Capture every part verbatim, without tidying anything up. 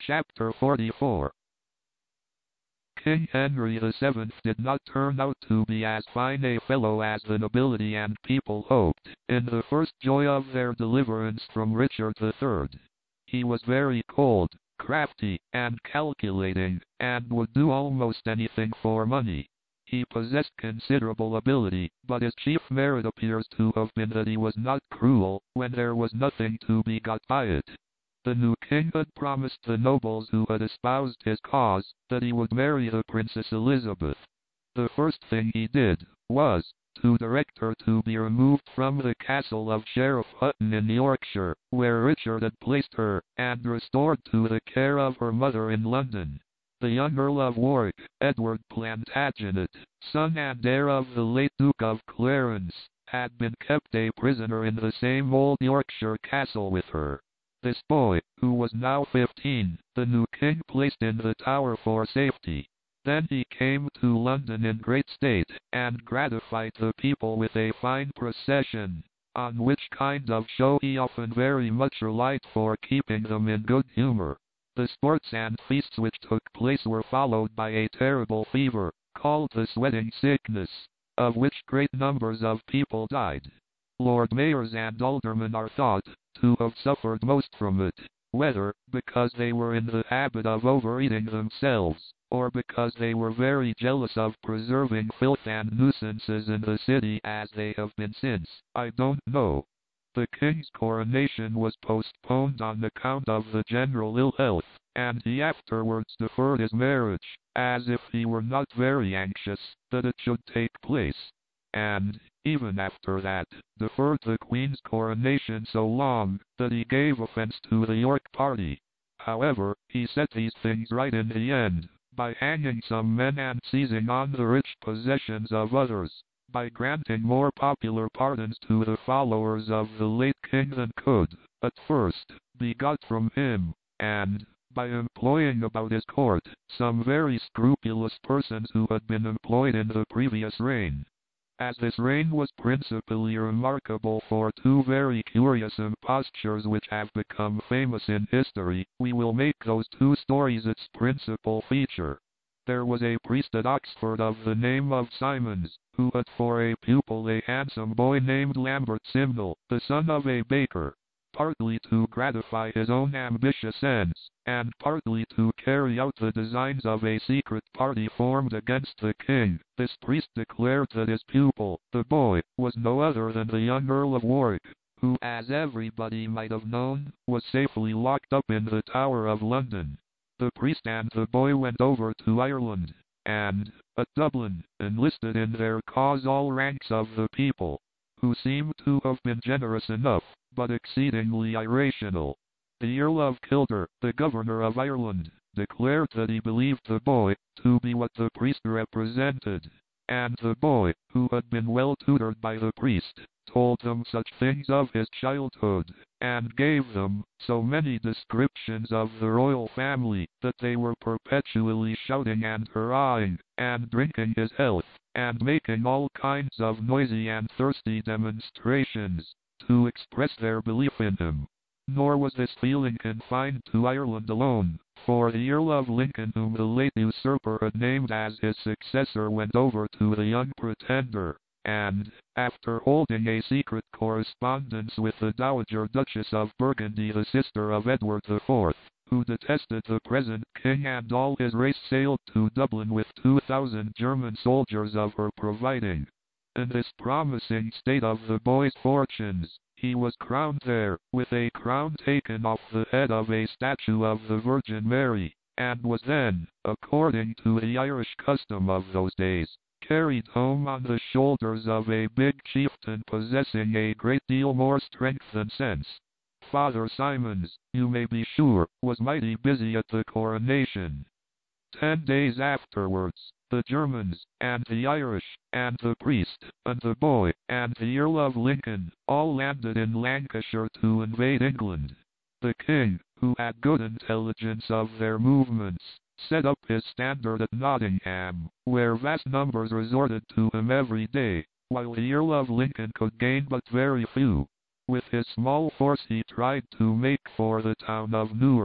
Chapter forty-four. King Henry the Seventh did not turn out to be as fine a fellow as the nobility and people hoped, in the first joy of their deliverance from Richard the Third. He was very cold, crafty, and calculating, and would do almost anything for money. He possessed considerable ability, but his chief merit appears to have been that he was not cruel, when there was nothing to be got by it. The new king had promised the nobles who had espoused his cause, that he would marry the Princess Elizabeth. The first thing he did, was, to direct her to be removed from the castle of Sheriff Hutton in Yorkshire, where Richard had placed her, and restored to the care of her mother in London. The young Earl of Warwick, Edward Plantagenet, son and heir of the late Duke of Clarence, had been kept a prisoner in the same old Yorkshire castle with her. This boy, who was now fifteen, the new king placed in the Tower for safety. Then he came to London in great state, and gratified the people with a fine procession, on which kind of show he often very much relied for keeping them in good humour. The sports and feasts which took place were followed by a terrible fever, called the sweating sickness, of which great numbers of people died. Lord mayors and aldermen are thought to have suffered most from it, whether because they were in the habit of overeating themselves, or because they were very jealous of preserving filth and nuisances in the city as they have been since, I don't know. The king's coronation was postponed on account of the general ill health, and he afterwards deferred his marriage, as if he were not very anxious that it should take place, and, even after that, deferred the Queen's coronation so long, that he gave offence to the York party. However, he set these things right in the end, by hanging some men and seizing on the rich possessions of others, by granting more popular pardons to the followers of the late king than could, at first, be got from him, and, by employing about his court, some very scrupulous persons who had been employed in the previous reign. As this reign was principally remarkable for two very curious impostures which have become famous in history, we will make those two stories its principal feature. There was a priest at Oxford of the name of Simons, who had for a pupil a handsome boy named Lambert Simnel, the son of a baker. Partly to gratify his own ambitious ends, and partly to carry out the designs of a secret party formed against the king, this priest declared that his pupil, the boy, was no other than the young Earl of Warwick, who, as everybody might have known, was safely locked up in the Tower of London. The priest and the boy went over to Ireland, and, at Dublin, enlisted in their cause all ranks of the people, who seem to have been generous enough, but exceedingly irrational. The Earl of Kildare, the governor of Ireland, declared that he believed the boy to be what the priest represented, and the boy, who had been well tutored by the priest, told them such things of his childhood, and gave them so many descriptions of the royal family, that they were perpetually shouting and hurrahing, and drinking his health, and making all kinds of noisy and thirsty demonstrations, to express their belief in him. Nor was this feeling confined to Ireland alone, for the Earl of Lincoln, whom the late usurper had named as his successor, went over to the young pretender, and, after holding a secret correspondence with the Dowager Duchess of Burgundy, the sister of Edward the Fourth, who detested the present king and all his race, sailed to Dublin with two thousand German soldiers of her providing. In this promising state of the boy's fortunes, he was crowned there, with a crown taken off the head of a statue of the Virgin Mary, and was then, according to the Irish custom of those days, carried home on the shoulders of a big chieftain possessing a great deal more strength than sense. Father Simons, you may be sure, was mighty busy at the coronation. Ten days afterwards, the Germans, and the Irish, and the priest, and the boy, and the Earl of Lincoln, all landed in Lancashire to invade England. The king, who had good intelligence of their movements, set up his standard at Nottingham, where vast numbers resorted to him every day, while the Earl of Lincoln could gain but very few. With his small force he tried to make for the town of Newark,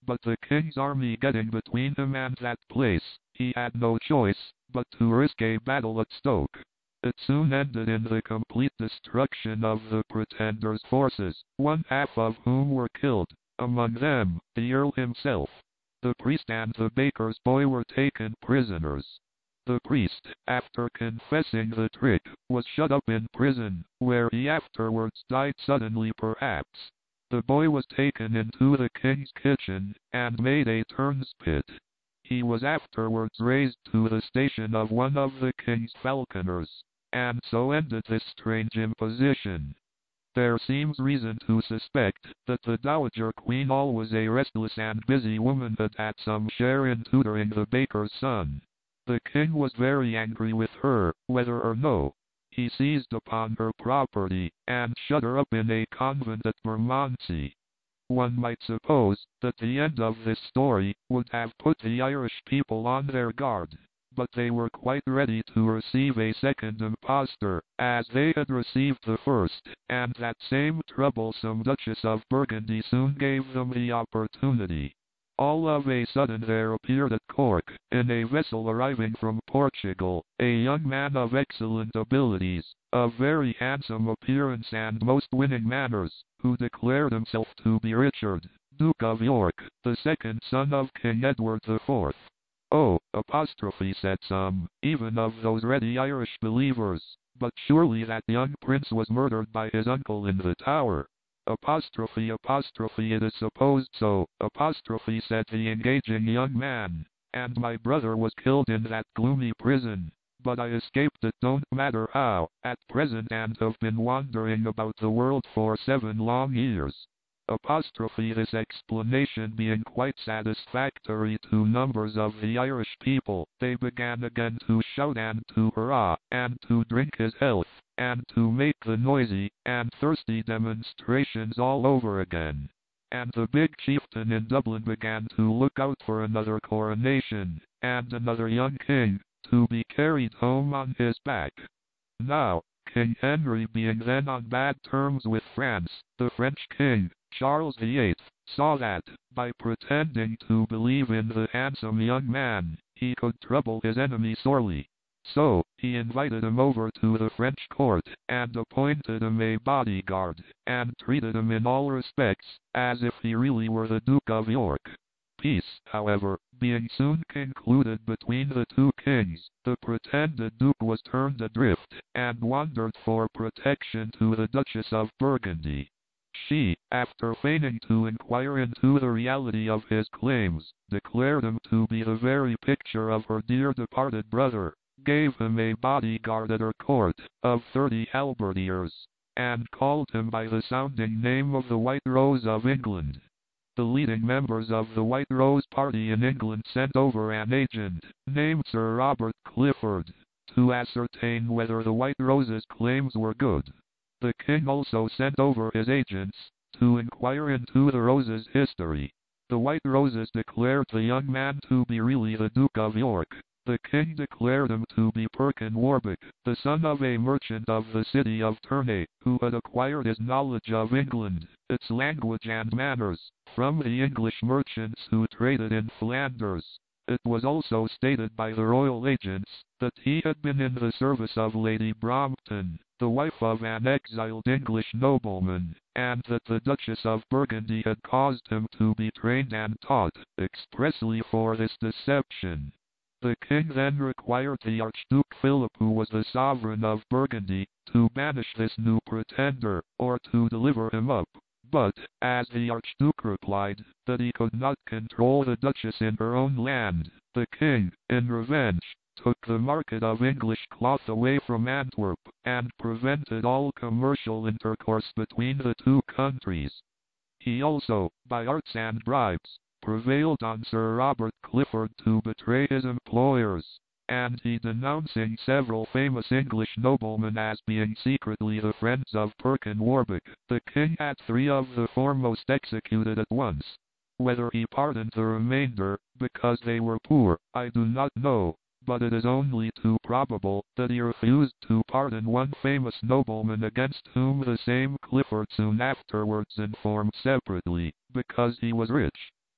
but the king's army getting between him and that place, he had no choice but to risk a battle at Stoke. It soon ended in the complete destruction of the Pretender's forces, one half of whom were killed, among them the Earl himself. The priest and the baker's boy were taken prisoners. The priest, after confessing the trick, was shut up in prison, where he afterwards died suddenly perhaps. The boy was taken into the king's kitchen, and made a turnspit. He was afterwards raised to the station of one of the king's falconers, and so ended this strange imposition. There seems reason to suspect that the Dowager Queen, always a restless and busy woman, had had some share in tutoring the baker's son. The king was very angry with her, whether or no. He seized upon her property, and shut her up in a convent at Bermondsey. One might suppose that the end of this story would have put the Irish people on their guard, but they were quite ready to receive a second impostor, as they had received the first, and that same troublesome Duchess of Burgundy soon gave them the opportunity. All of a sudden there appeared at Cork, in a vessel arriving from Portugal, a young man of excellent abilities, of very handsome appearance and most winning manners, who declared himself to be Richard, Duke of York, the second son of King Edward the Fourth. Oh, apostrophe, said some, even of those ready Irish believers, but surely that young prince was murdered by his uncle in the Tower. Apostrophe, apostrophe, it is supposed so, apostrophe, said the engaging young man, and my brother was killed in that gloomy prison, but I escaped it don't matter how, at present, and have been wandering about the world for seven long years. Apostrophe, this explanation being quite satisfactory to numbers of the Irish people, they began again to shout and to hurrah, and to drink his health, and to make the noisy and thirsty demonstrations all over again. And the big chieftain in Dublin began to look out for another coronation, and another young king, to be carried home on his back. Now, King Henry being then on bad terms with France, the French king, Charles the Eighth, saw that, by pretending to believe in the handsome young man, he could trouble his enemy sorely. So, he invited him over to the French court, and appointed him a bodyguard, and treated him in all respects as if he really were the Duke of York. Peace, however, being soon concluded between the two kings, the pretended Duke was turned adrift, and wandered for protection to the Duchess of Burgundy. She, after feigning to inquire into the reality of his claims, declared him to be the very picture of her dear departed brother, gave him a bodyguard at her court, of thirty halberdiers, and called him by the sounding name of the White Rose of England. The leading members of the White Rose party in England sent over an agent, named Sir Robert Clifford, to ascertain whether the White Rose's claims were good. The king also sent over his agents, to inquire into the Rose's history. The White Roses declared the young man to be really the Duke of York. The king declared him to be Perkin Warbeck, the son of a merchant of the city of Tournai, who had acquired his knowledge of England, its language and manners, from the English merchants who traded in Flanders. It was also stated by the royal agents that he had been in the service of Lady Brompton, the wife of an exiled English nobleman, and that the Duchess of Burgundy had caused him to be trained and taught expressly for this deception. The king then required the Archduke Philip, who was the sovereign of Burgundy, to banish this new pretender, or to deliver him up. But, as the Archduke replied that he could not control the Duchess in her own land, the king, in revenge, took the market of English cloth away from Antwerp, and prevented all commercial intercourse between the two countries. He also, by arts and bribes, prevailed on Sir Robert Clifford to betray his employers, and he, denouncing several famous English noblemen as being secretly the friends of Perkin Warbeck, the king had three of the foremost executed at once. Whether he pardoned the remainder, because they were poor, I do not know, but it is only too probable that he refused to pardon one famous nobleman against whom the same Clifford soon afterwards informed separately, because he was rich.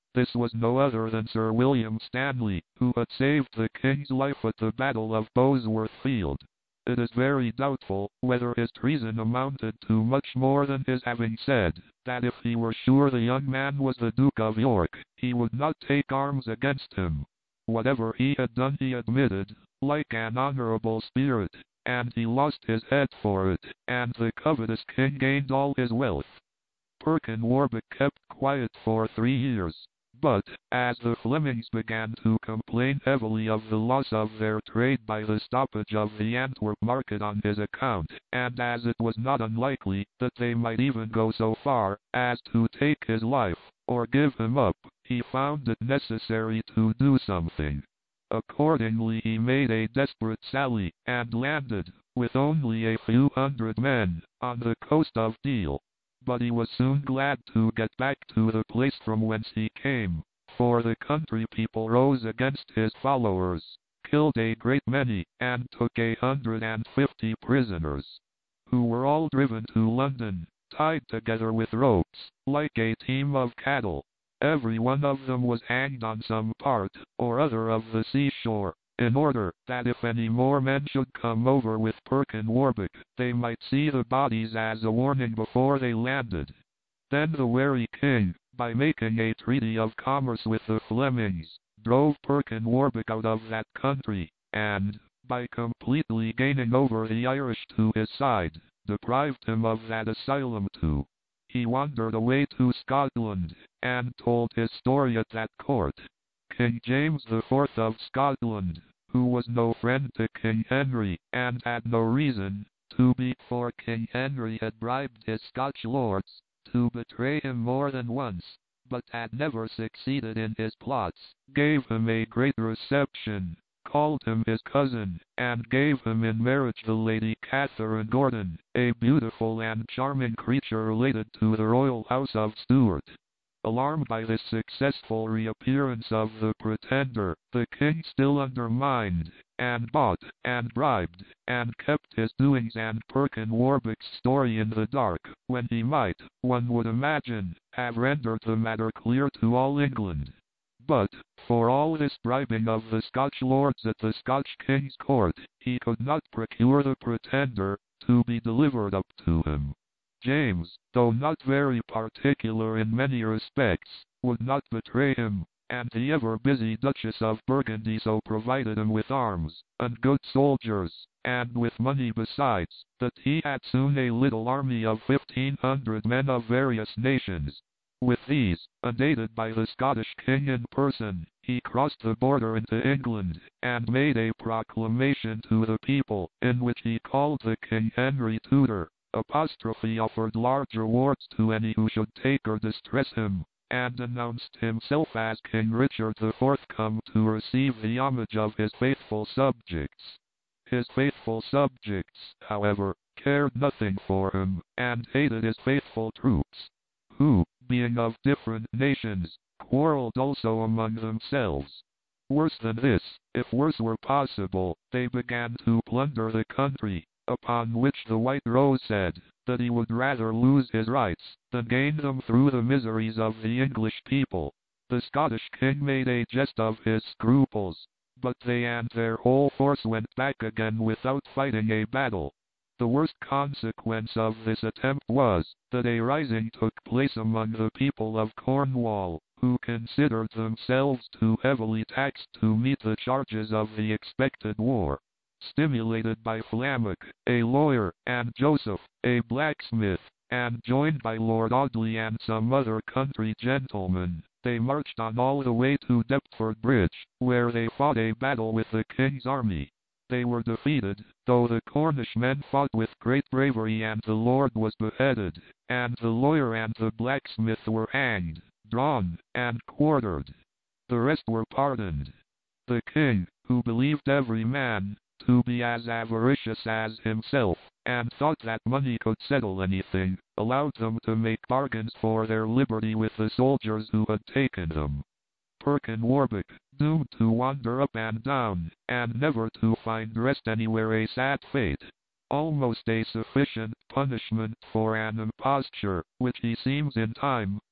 This was no other than Sir William Stanley, who had saved the king's life at the Battle of Bosworth Field. It is very doubtful whether his treason amounted to much more than his having said that if he were sure the young man was the Duke of York, he would not take arms against him. Whatever he had done he admitted, like an honourable spirit, and he lost his head for it, and the covetous king gained all his wealth. Perkin Warbeck kept quiet for three years. But, as the Flemings began to complain heavily of the loss of their trade by the stoppage of the Antwerp market on his account, and as it was not unlikely that they might even go so far as to take his life, or give him up, he found it necessary to do something. Accordingly he made a desperate sally, and landed, with only a few hundred men, on the coast of Deal. But he was soon glad to get back to the place from whence he came, for the country people rose against his followers, killed a great many, and took a hundred and fifty prisoners, who were all driven to London, tied together with ropes, like a team of cattle. Every one of them was hanged on some part or other of the seashore, in order that if any more men should come over with Perkin Warbeck, they might see the bodies as a warning before they landed. Then the wary king, by making a treaty of commerce with the Flemings, drove Perkin Warbeck out of that country, and, by completely gaining over the Irish to his side, deprived him of that asylum too. He wandered away to Scotland, and told his story at that court. King James the Fourth of Scotland, who was no friend to King Henry, and had no reason to be, for King Henry had bribed his Scotch lords to betray him more than once, but had never succeeded in his plots, gave him a great reception, called him his cousin, and gave him in marriage the Lady Catherine Gordon, a beautiful and charming creature related to the royal house of Stuart. Alarmed by this successful reappearance of the pretender, the king still undermined, and bought, and bribed, and kept his doings and Perkin Warbeck's story in the dark, when he might, one would imagine, have rendered the matter clear to all England. But, for all this bribing of the Scotch lords at the Scotch king's court, he could not procure the pretender to be delivered up to him. James, though not very particular in many respects, would not betray him, and the ever-busy Duchess of Burgundy so provided him with arms, and good soldiers, and with money besides, that he had soon a little army of fifteen hundred men of various nations. With these, and aided by the Scottish king in person, he crossed the border into England, and made a proclamation to the people, in which he called the king Henry Tudor, apostrophe offered large rewards to any who should take or distress him, and announced himself as King Richard the Fourth come to receive the homage of his faithful subjects. His faithful subjects, however, cared nothing for him, and hated his faithful troops, who, being of different nations, quarreled also among themselves. Worse than this, if worse were possible, they began to plunder the country, upon which the White Rose said that he would rather lose his rights than gain them through the miseries of the English people. The Scottish king made a jest of his scruples, but they and their whole force went back again without fighting a battle. The worst consequence of this attempt was that a rising took place among the people of Cornwall, who considered themselves too heavily taxed to meet the charges of the expected war. Stimulated by Flammock, a lawyer, and Joseph, a blacksmith, and joined by Lord Audley and some other country gentlemen, they marched on all the way to Deptford Bridge, where they fought a battle with the king's army. They were defeated, though the Cornish men fought with great bravery, and the lord was beheaded, and the lawyer and the blacksmith were hanged, drawn, and quartered. The rest were pardoned. The king, who believed every man to be as avaricious as himself, and thought that money could settle anything, allowed them to make bargains for their liberty with the soldiers who had taken them. Perkin Warbeck, doomed to wander up and down, and never to find rest anywhere, a sad fate, almost a sufficient punishment for an imposture, which he seems in time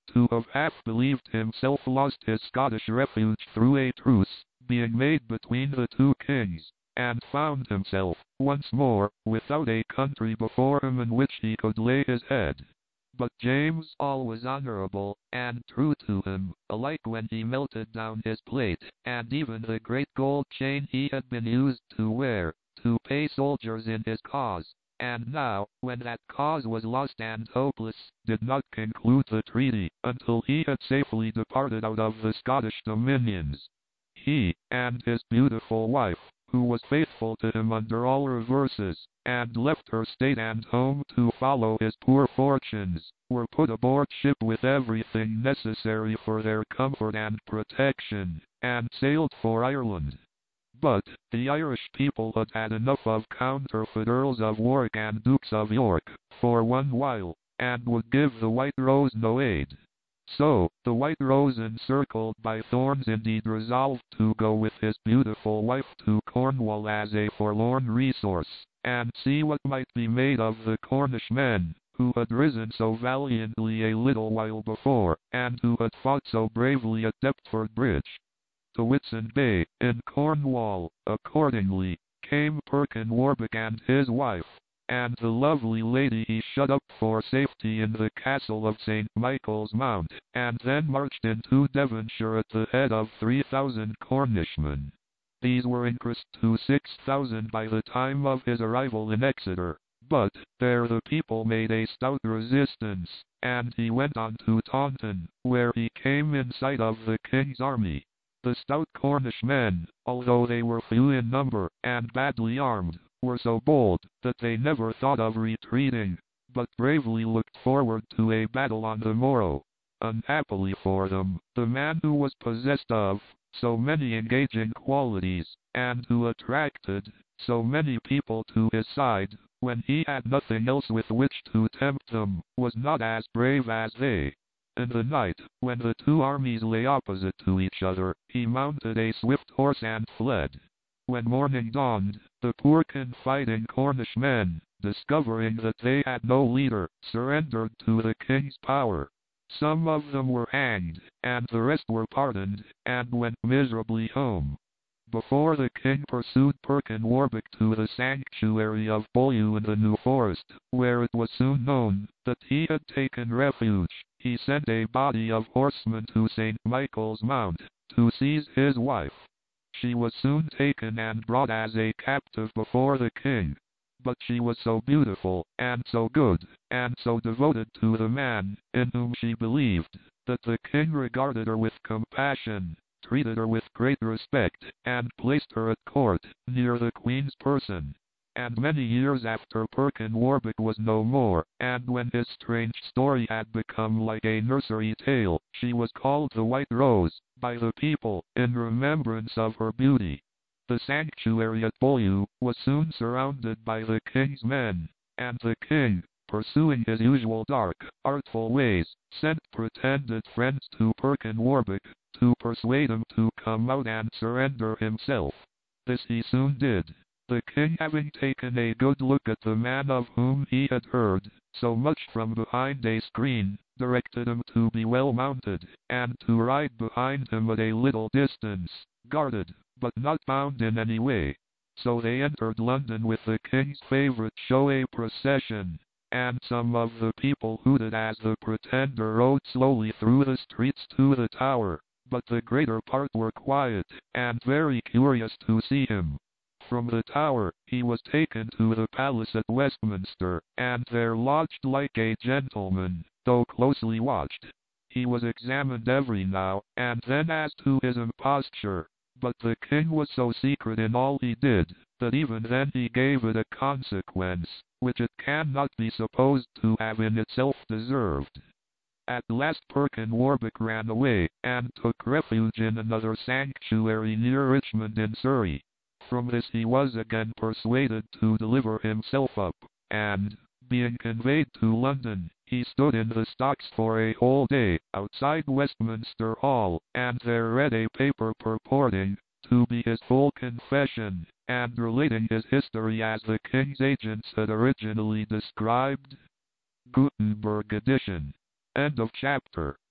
to have half believed himself lost his Scottish refuge through a truce being made between the two kings, and found himself, once more, without a country before him in which he could lay his head. But James, always honourable, and true to him, alike when he melted down his plate, and even the great gold chain he had been used to wear, to pay soldiers in his cause, and now, when that cause was lost and hopeless, did not conclude the treaty, until he had safely departed out of the Scottish dominions. He, and his beautiful wife, who was faithful to him under all reverses, and left her state and home to follow his poor fortunes, were put aboard ship with everything necessary for their comfort and protection, and sailed for Ireland. But the Irish people had had enough of counterfeit Earls of Warwick and Dukes of York, for one while, and would give the White Rose no aid. So, the White Rose, encircled by thorns, indeed resolved to go with his beautiful wife to Cornwall as a forlorn resource, and see what might be made of the Cornish men, who had risen so valiantly a little while before, and who had fought so bravely at Deptford Bridge. To Whitsun Bay, in Cornwall, accordingly, came Perkin Warbeck and his wife, and the lovely lady he shut up for safety in the castle of Saint Michael's Mount, and then marched into Devonshire at the head of three thousand Cornishmen. These were increased to six thousand by the time of his arrival in Exeter, but there the people made a stout resistance, and he went on to Taunton, where he came in sight of the king's army. The stout Cornish men, although they were few in number, and badly armed, were so bold that they never thought of retreating, but bravely looked forward to a battle on the morrow. Unhappily for them, the man who was possessed of so many engaging qualities, and who attracted so many people to his side, when he had nothing else with which to tempt them, was not as brave as they. In the night, when the two armies lay opposite to each other, he mounted a swift horse and fled. When morning dawned, the poor confiding Cornish men, discovering that they had no leader, surrendered to the king's power. Some of them were hanged, and the rest were pardoned, and went miserably home. Before the king pursued Perkin Warbeck to the sanctuary of Beaulieu in the New Forest, where it was soon known that he had taken refuge, he sent a body of horsemen to Saint Michael's Mount, to seize his wife. She was soon taken and brought as a captive before the king. But she was so beautiful, and so good, and so devoted to the man in whom she believed, that the king regarded her with compassion, treated her with great respect, and placed her at court, near the queen's person. And many years after Perkin Warbeck was no more, and when his strange story had become like a nursery tale, she was called the White Rose, by the people, in remembrance of her beauty. The sanctuary at Beaulieu was soon surrounded by the king's men, and the king, pursuing his usual dark, artful ways, sent pretended friends to Perkin Warbeck, to persuade him to come out and surrender himself. This he soon did. The king, having taken a good look at the man of whom he had heard so much from behind a screen, directed him to be well mounted, and to ride behind him at a little distance, guarded, but not bound in any way. So they entered London with the king's favourite show, a procession, and some of the people hooted as the pretender rode slowly through the streets to the Tower, but the greater part were quiet, and very curious to see him. From the Tower, he was taken to the palace at Westminster, and there lodged like a gentleman, though closely watched. He was examined every now and then as to his imposture, but the king was so secret in all he did, that even then he gave it a consequence, which it cannot be supposed to have in itself deserved. At last Perkin Warbeck ran away, and took refuge in another sanctuary near Richmond in Surrey. From this he was again persuaded to deliver himself up, and, being conveyed to London, he stood in the stocks for a whole day, outside Westminster Hall, and there read a paper purporting to be his full confession, and relating his history as the king's agents had originally described. Gutenberg edition. End of chapter.